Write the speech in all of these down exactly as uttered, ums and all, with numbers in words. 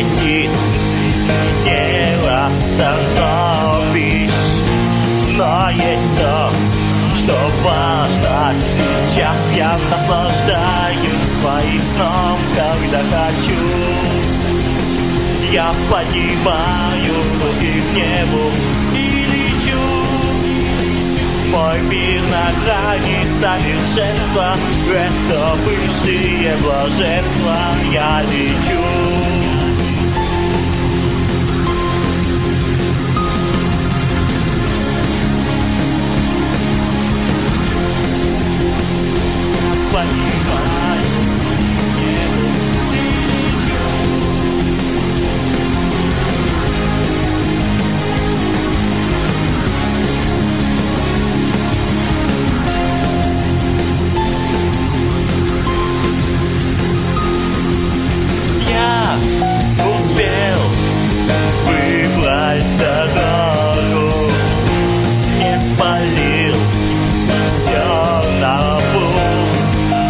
светит, небо становись. Но есть то, что важно. Сейчас я наслаждаюсь своим сном, когда хочу. Я поднимаю руки к небу и лечу. Мой мир на грани совершенства, это высшее блаженство. Я лечу. Поднимаю небо и лечу. Я успел выбрать дорогу, не спалил все на путь.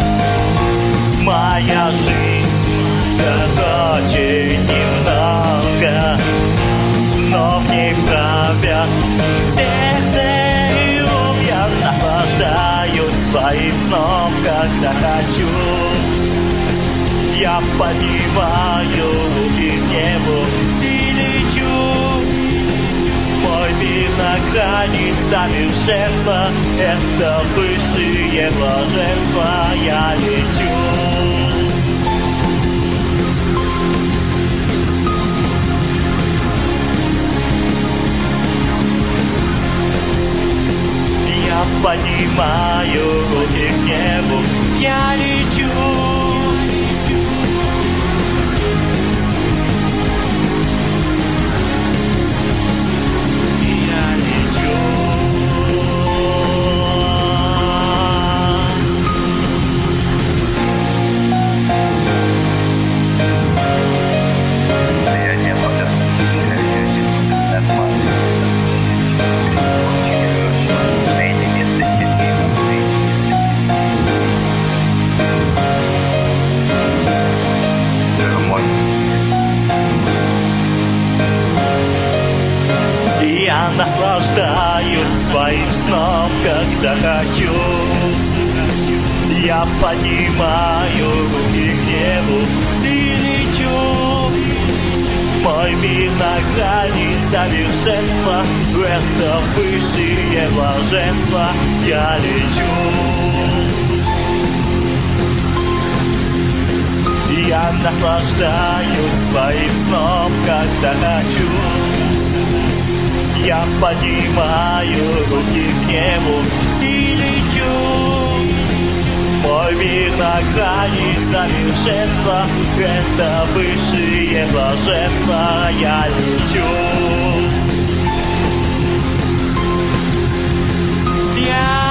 Моя жизнь короче немного, но в ней правят сердце и ум. Я наслаждаюсь своим сном, когда хочу. Я поднимаю руки к небу и лечу. Мой мир на грани совершенства, это высшее блаженство. Я лечу. Я поднимаю руки к небу, я лечу. Я наслаждаюсь своим сном, когда хочу. Я поднимаю руки к небу и лечу. Мой мир на грани совершенства, это высшее блаженство. Я лечу. Я наслаждаюсь своим сном, когда хочу. Я поднимаю руки к небу и лечу. Мой мир на грани совершенства, это высшее блаженство. Я лечу. Я